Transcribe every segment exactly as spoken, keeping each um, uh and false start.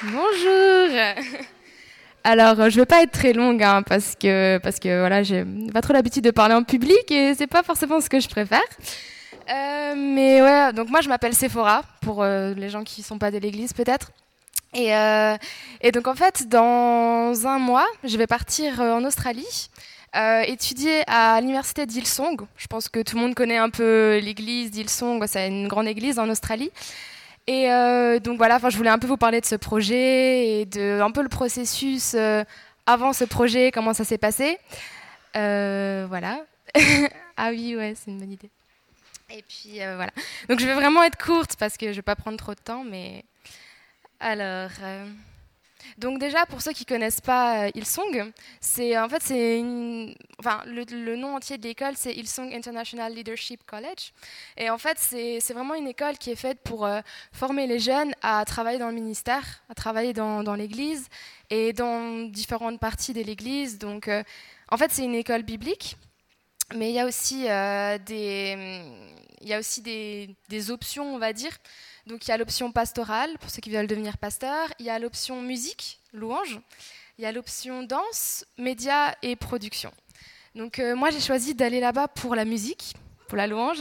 Bonjour. Alors, euh, je vais pas être très longue hein, parce que parce que voilà, j'ai pas trop l'habitude de parler en public et c'est pas forcément ce que je préfère. Euh, mais ouais, donc moi je m'appelle Sephora pour euh, les gens qui sont pas de l'église peut-être. Et euh, et donc en fait, dans un mois, je vais partir euh, en Australie. Euh, étudier à l'université d'Hillsong. Je pense que tout le monde connaît un peu l'église d'Hillsong. C'est une grande église en Australie. Et euh, donc voilà, enfin, je voulais un peu vous parler de ce projet et de un peu le processus euh, avant ce projet, comment ça s'est passé. Euh, voilà. Ah oui, ouais, c'est une bonne idée. Et puis euh, voilà. Donc je vais vraiment être courte parce que je vais pas prendre trop de temps, mais alors. euh, Donc déjà, pour ceux qui connaissent pas euh, Hillsong, c'est en fait c'est une, enfin le, le nom entier de l'école c'est Hillsong International Leadership College. Et en fait c'est c'est vraiment une école qui est faite pour euh, former les jeunes à travailler dans le ministère, à travailler dans dans l'Église et dans différentes parties de l'Église. Donc euh, en fait c'est une école biblique, mais il y a aussi euh, des il y a aussi des, des options, on va dire. Donc il y a l'option pastorale, pour ceux qui veulent devenir pasteur. Il y a l'option musique, louange. Il y a l'option danse, médias et production. Donc euh, moi, j'ai choisi d'aller là-bas pour la musique, pour la louange.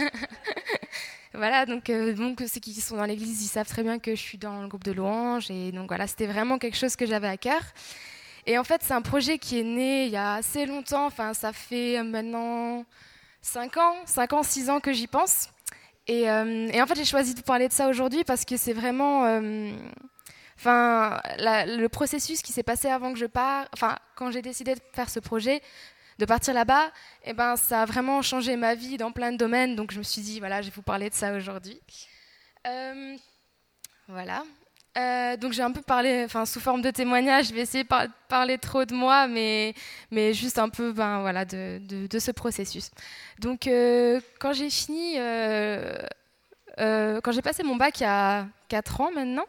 Voilà, donc, euh, donc ceux qui sont dans l'église, ils savent très bien que je suis dans le groupe de louange. Et donc voilà, c'était vraiment quelque chose que j'avais à cœur. Et en fait, c'est un projet qui est né il y a assez longtemps. Enfin, ça fait maintenant cinq ans, cinq ans, six ans que j'y pense. Et, euh, et en fait, j'ai choisi de parler de ça aujourd'hui parce que c'est vraiment, euh, enfin, la- le processus qui s'est passé avant que je parte, enfin, quand j'ai décidé de faire ce projet, de partir là-bas, et ben, ça a vraiment changé ma vie dans plein de domaines. Donc, je me suis dit, voilà, je vais vous parler de ça aujourd'hui. Euh, voilà. Euh, donc j'ai un peu parlé, enfin sous forme de témoignage, je vais essayer de par- parler trop de moi, mais, mais juste un peu, ben voilà, de, de, de ce processus. Donc euh, quand j'ai fini, euh, euh, quand j'ai passé mon bac il y a quatre ans maintenant,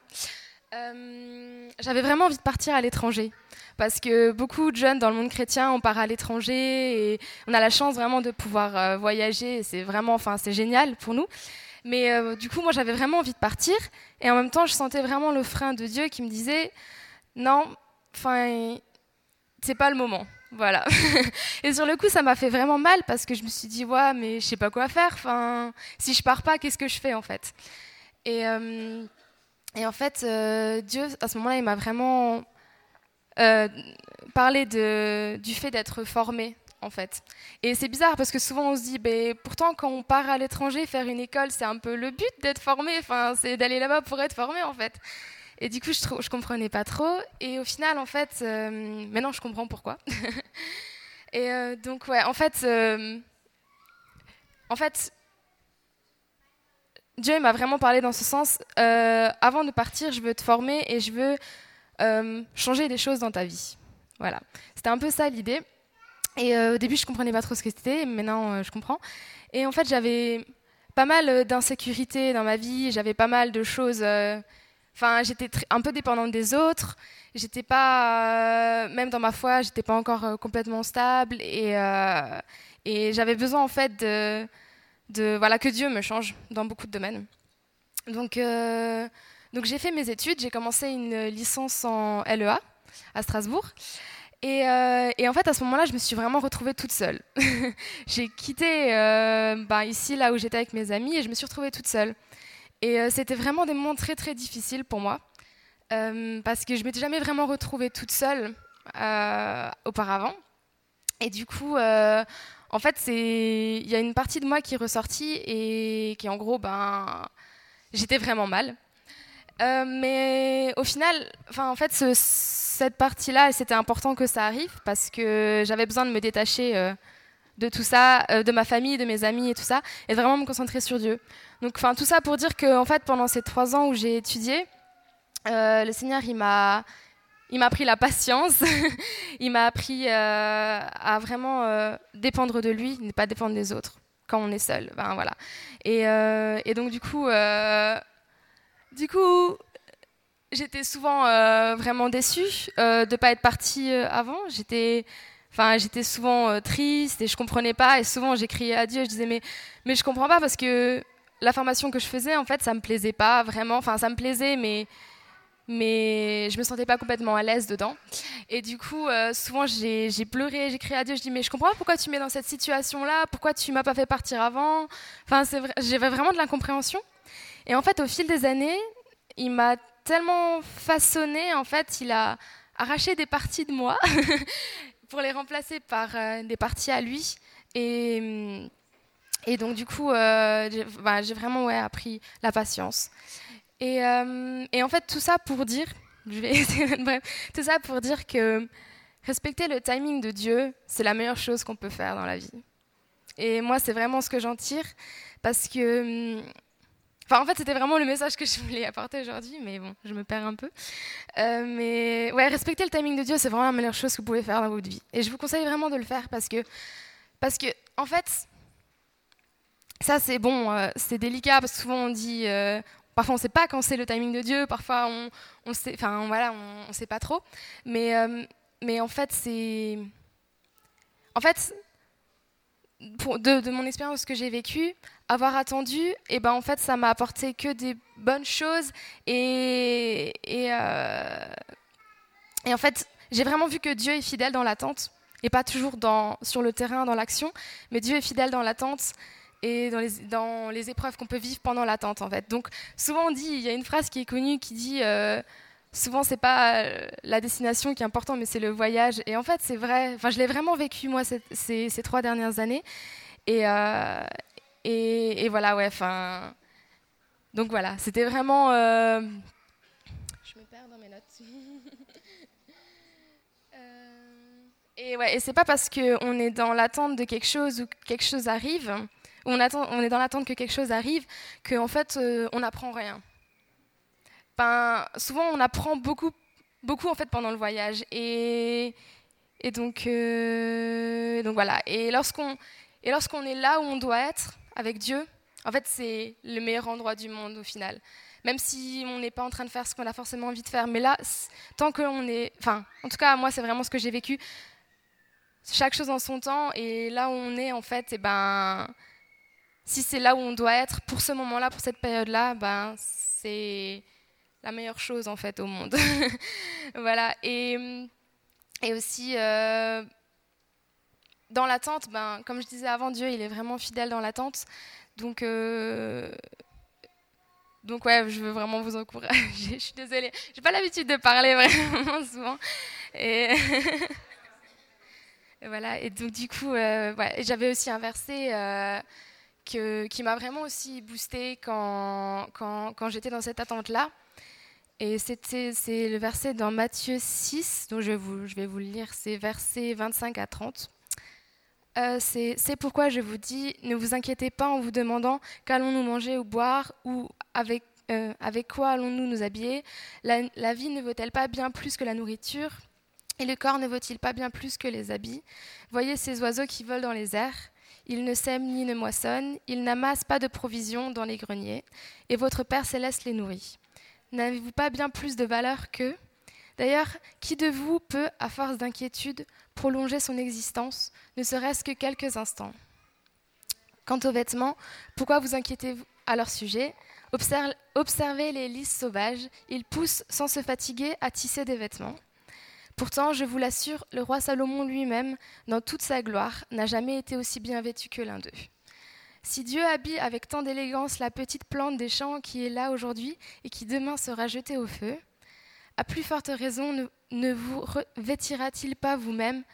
euh, j'avais vraiment envie de partir à l'étranger. Parce que beaucoup de jeunes dans le monde chrétien, on part à l'étranger et on a la chance vraiment de pouvoir euh, voyager. Et c'est vraiment, enfin, c'est génial pour nous. Mais euh, du coup, moi, j'avais vraiment envie de partir. Et en même temps, je sentais vraiment le frein de Dieu qui me disait, non, enfin, c'est pas le moment. Voilà. Et sur le coup, ça m'a fait vraiment mal parce que je me suis dit, ouais, mais je sais pas quoi faire. Enfin, si je pars pas, qu'est-ce que je fais en fait? Et, euh, et en fait, euh, Dieu, à ce moment-là, il m'a vraiment euh, parlé de, du fait d'être formé, en fait. Et c'est bizarre parce que souvent on se dit, ben, pourtant quand on part à l'étranger faire une école, c'est un peu le but d'être formé, enfin, c'est d'aller là-bas pour être formé, en fait. Et du coup, je, trou- je comprenais pas trop. Et au final, en fait, euh, maintenant je comprends pourquoi. Et euh, donc, ouais, en fait, euh, en fait, Dieu m'a vraiment parlé dans ce sens. Euh, avant de partir, je veux te former et je veux euh, changer des choses dans ta vie. Voilà. C'était un peu ça l'idée. Et euh, au début, je comprenais pas trop ce que c'était, mais maintenant, euh, je comprends. Et en fait, j'avais pas mal euh, d'insécurité dans ma vie, j'avais pas mal de choses. euh, Enfin, j'étais tr- un peu dépendante des autres. J'étais pas, euh, même dans ma foi, j'étais pas encore euh, complètement stable. Et, euh, et j'avais besoin en fait de, de, voilà, que Dieu me change dans beaucoup de domaines. Donc, euh, donc j'ai fait mes études. J'ai commencé une licence en L E A à Strasbourg. Et, euh, et en fait, à ce moment-là, je me suis vraiment retrouvée toute seule. J'ai quitté euh, ben, ici, là où j'étais avec mes amis, et je me suis retrouvée toute seule. Et euh, c'était vraiment des moments très, très difficiles pour moi, euh, parce que je m'étais jamais vraiment retrouvée toute seule euh, auparavant. Et du coup, euh, en fait, c'est il y a une partie de moi qui est ressortie et qui, en gros, ben, j'étais vraiment mal. Euh, mais au final, enfin, en fait, ce- cette partie-là, c'était important que ça arrive parce que j'avais besoin de me détacher euh, de tout ça, euh, de ma famille, de mes amis et tout ça, et de vraiment me concentrer sur Dieu. Donc, enfin, tout ça pour dire que, en fait, pendant ces trois ans où j'ai étudié, euh, le Seigneur, il m'a, il m'a appris la patience, il m'a appris euh, à vraiment euh, dépendre de lui, ne pas dépendre des autres quand on est seul. Ben, voilà. Et, euh, et donc, du coup. Euh, du coup, j'étais souvent euh, vraiment déçue euh, de ne pas être partie euh, avant. J'étais, enfin, j'étais souvent euh, triste et je comprenais pas. Et souvent, j'ai crié à Dieu. Je disais mais, mais je comprends pas parce que la formation que je faisais, en fait, ça me plaisait pas vraiment. Enfin, ça me plaisait, mais mais je me sentais pas complètement à l'aise dedans. Et du coup, euh, souvent, j'ai, j'ai pleuré, j'ai crié à Dieu, je dis, mais je comprends pas pourquoi tu me mets dans cette situation-là, pourquoi tu m'as pas fait partir avant. Enfin, c'est vrai, j'avais vraiment de l'incompréhension. Et en fait, au fil des années, il m'a tellement façonné, en fait, il a arraché des parties de moi pour les remplacer par euh, des parties à lui. Et, et donc, du coup, euh, j'ai, bah, j'ai vraiment ouais, appris la patience. Et, euh, et en fait, tout ça pour dire, je vais essayer d'être bref, tout ça pour dire que respecter le timing de Dieu, c'est la meilleure chose qu'on peut faire dans la vie. Et moi, c'est vraiment ce que j'en tire, parce que, enfin, en fait, c'était vraiment le message que je voulais apporter aujourd'hui, mais bon, je me perds un peu. Euh, mais ouais, respecter le timing de Dieu, c'est vraiment la meilleure chose que vous pouvez faire dans votre vie. Et je vous conseille vraiment de le faire parce que, parce que, en fait, ça c'est bon, euh, c'est délicat parce que souvent on dit. Euh, Parfois, on ne sait pas quand c'est le timing de Dieu. Parfois, on, on sait, enfin voilà, on ne sait pas trop. Mais, euh, mais en fait, c'est, en fait, pour, de, de mon expérience que j'ai vécue, avoir attendu, et ben en fait, ça m'a apporté que des bonnes choses. Et, et, euh, et en fait, j'ai vraiment vu que Dieu est fidèle dans l'attente et pas toujours dans, sur le terrain, dans l'action. Mais Dieu est fidèle dans l'attente. Et dans les, dans les épreuves qu'on peut vivre pendant l'attente, en fait. Donc, souvent, on dit, il y a une phrase qui est connue qui dit euh, souvent, c'est pas euh, la destination qui est importante, mais c'est le voyage. Et en fait, c'est vrai. Enfin, je l'ai vraiment vécu, moi, ces, ces, ces trois dernières années. Et, euh, et, et voilà, ouais, enfin... Donc, voilà, c'était vraiment... Euh... Je me perds dans mes notes. euh... Et ouais, et c'est pas parce qu'on est dans l'attente de quelque chose ou que quelque chose arrive... On, attend, on est dans l'attente que quelque chose arrive, qu'en fait, euh, on n'apprend rien. Ben, souvent, on apprend beaucoup, beaucoup en fait, pendant le voyage. Et, et donc, euh, donc, voilà. Et lorsqu'on, et lorsqu'on est là où on doit être, avec Dieu, en fait, c'est le meilleur endroit du monde, au final. Même si on n'est pas en train de faire ce qu'on a forcément envie de faire. Mais là, tant qu'on est... Enfin, en tout cas, moi, c'est vraiment ce que j'ai vécu. Chaque chose en son temps. Et là où on est, en fait, et ben... Si c'est là où on doit être pour ce moment-là, pour cette période-là, ben, c'est la meilleure chose en fait au monde. Voilà. Et, et aussi, euh, dans l'attente, ben, comme je disais avant, Dieu, il est vraiment fidèle dans l'attente. Donc, euh, donc ouais, je veux vraiment vous encourager. Je suis désolée, j'ai pas l'habitude de parler vraiment souvent. Et, et voilà. Et donc du coup, euh, ouais, j'avais aussi un verset. Euh, Que, qui m'a vraiment aussi boostée quand, quand, quand j'étais dans cette attente-là. Et c'était, c'est le verset dans Matthieu six, dont je vais vous, je vais vous le lire, c'est versets vingt-cinq à trente. Euh, c'est, c'est pourquoi je vous dis, ne vous inquiétez pas en vous demandant qu'allons-nous manger ou boire, ou avec, euh, avec quoi allons-nous nous habiller. La, la vie ne vaut-elle pas bien plus que la nourriture ? Et le corps ne vaut-il pas bien plus que les habits ? Voyez ces oiseaux qui volent dans les airs. Ils ne sèment ni ne moissonnent, ils n'amassent pas de provisions dans les greniers, et votre Père céleste les nourrit. N'avez-vous pas bien plus de valeur qu'eux ? D'ailleurs, qui de vous peut, à force d'inquiétude, prolonger son existence, ne serait-ce que quelques instants ? Quant aux vêtements, pourquoi vous inquiétez-vous à leur sujet ? Observez les lys sauvages, ils poussent sans se fatiguer à tisser des vêtements. Pourtant, je vous l'assure, le roi Salomon lui-même, dans toute sa gloire, n'a jamais été aussi bien vêtu que l'un d'eux. Si Dieu habille avec tant d'élégance la petite plante des champs qui est là aujourd'hui et qui demain sera jetée au feu, à plus forte raison ne, ne vous vêtira-t-il pas vous-même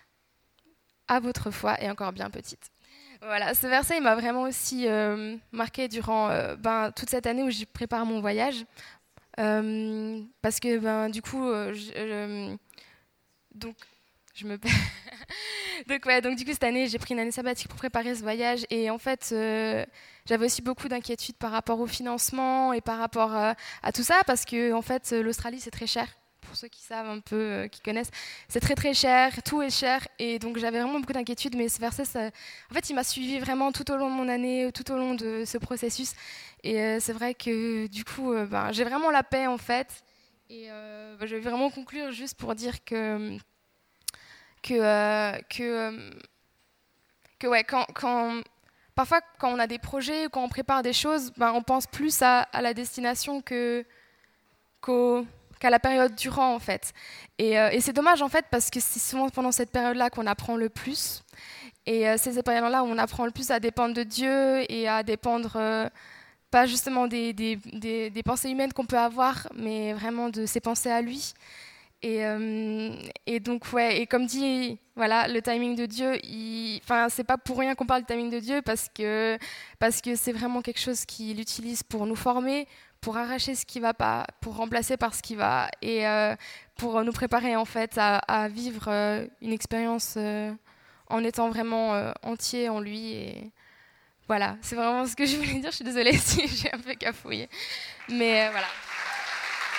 à votre foi et encore bien petite. Voilà, ce verset il m'a vraiment aussi euh, marqué durant euh, ben, toute cette année où je prépare mon voyage. Euh, parce que ben, du coup, euh, je, je, donc je me donc ouais, donc du coup cette année j'ai pris une année sabbatique pour préparer ce voyage et en fait euh, j'avais aussi beaucoup d'inquiétudes par rapport au financement et par rapport euh, à tout ça parce que en fait l'Australie c'est très cher. Pour ceux qui savent un peu, euh, qui connaissent, c'est très très cher, tout est cher et donc j'avais vraiment beaucoup d'inquiétudes mais ce verset, ça, en fait il m'a suivi vraiment tout au long de mon année, tout au long de ce processus et euh, c'est vrai que du coup euh, ben, j'ai vraiment la paix en fait et euh, ben, je vais vraiment conclure juste pour dire que que, euh, que, euh, que ouais, quand, quand, parfois quand on a des projets ou quand on prépare des choses, ben, on pense plus à, à la destination que, qu'au qu'à la période durant, en fait. Et, euh, et c'est dommage, en fait, parce que c'est souvent pendant cette période-là qu'on apprend le plus. Et euh, c'est cette période-là où on apprend le plus à dépendre de Dieu et à dépendre, euh, pas justement des, des, des, des pensées humaines qu'on peut avoir, mais vraiment de ses pensées à lui. Et, euh, et donc, ouais, et comme dit, voilà, le timing de Dieu, enfin, c'est pas pour rien qu'on parle du timing de Dieu, parce que parce que c'est vraiment quelque chose qu'il utilise pour nous former, pour arracher ce qui va pas, pour remplacer par ce qui va, et euh, pour nous préparer en fait à, à vivre euh, une expérience euh, en étant vraiment euh, entier en lui. Et voilà, c'est vraiment ce que je voulais dire. Je suis désolée si j'ai un peu cafouillé, mais euh, voilà.